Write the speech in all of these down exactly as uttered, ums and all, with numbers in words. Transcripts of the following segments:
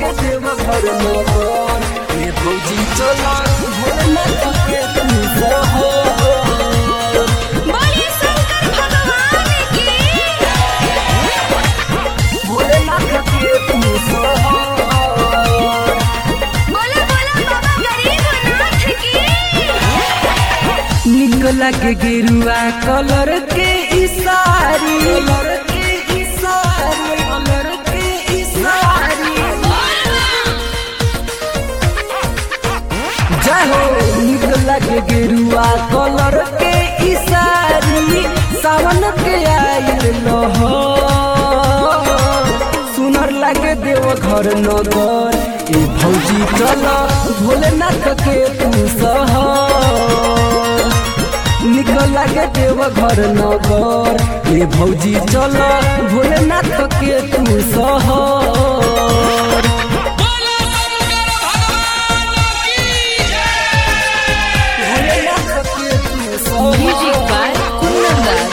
लागे देव घर नगर ये भौजी चला भोलेनाथ के तू सहर। बोले शंकर भगवान की भोलेनाथ के तू सहर। बोला बोला बाबा गरीबनाथ की निक लागे गेरुआ कलर के इसारी कलर के इसारी कलर के इसारी जाहो निक लागे गेरुआ कलर के इसारी सावन के आइल लहर सुनर लागे देव घर नगर ए भौजी चल भोलेनाथ के तू सहर। निकल लागे देव घर नगर ए भौजी चल भोलेनाथ के तू सहर। भोलेनाथ के तू सहर। म्यूजिक बाय कुंदन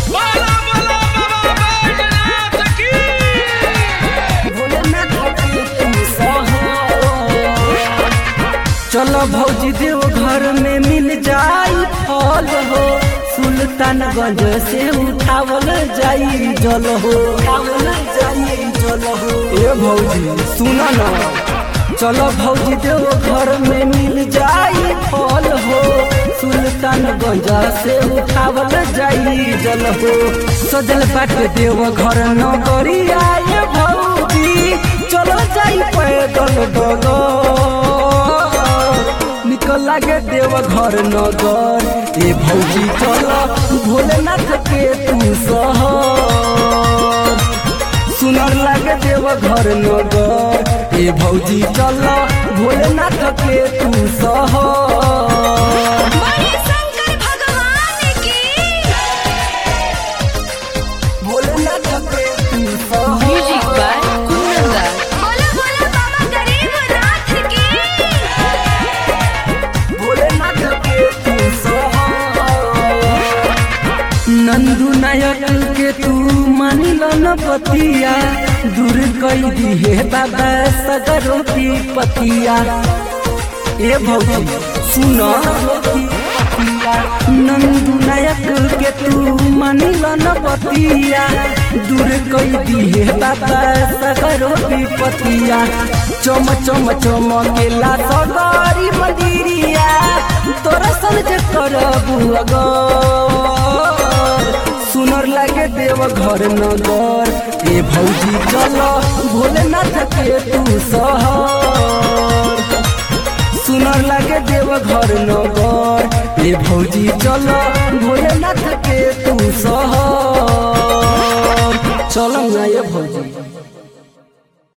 भोलेनाथ के तू सहर। चलो भौजी देव घर में मिल जाई फल हो सुल्तानगंज से उठावल जाई जल हो उठावल जाई जल हो। ए भौजी सुन न चलो भौजी देव घर में मिल जाई फल हो सुल्तानगंज से उठावल जाई जल हो। सजल बाट देव घर नगरी आए भौजी चलो जाई पैदल डगर निकल लागे देव घर नगर ए भौजी चल भोलेनाथ के तू सहर। सुनर लागे देव घर नगर ए भौजी चल भोलेनाथ के तू सहर। बोले शंकर भगवान की भोलेनाथ के तू सहर। म्यूजिक बाय कुंदन बोला बोला बाबा गरीबनाथ की भोलेनाथ के तू सहर। नंदू नायक के तू मानिल न पतिया दूर कई दिहे बाबा सगरोती पतिया। ए भौजी सुन नंदू नायक के तू मानिल न पतिया दूर कई दिहे बाबा सगरोती पतिया। चम चम चमकेला सगरी मंदिरिया तोरा समझ करबू अगर सुनर लागे देव घर नगर ए भौजी चल भोलेनाथ के तू सहर। सुनर लागे देव घर नगर ए भौजी चल भोलेनाथ के तू सहर।